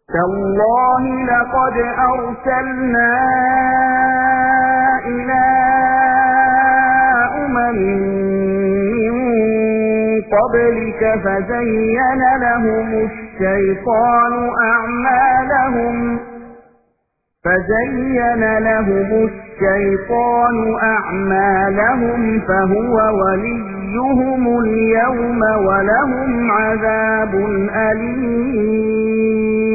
تالله لقد أرسلنا إلى أمم من قبلك فزين لهم الشيطان أعمالهم فهو وليهم اليوم ولهم عذاب أليم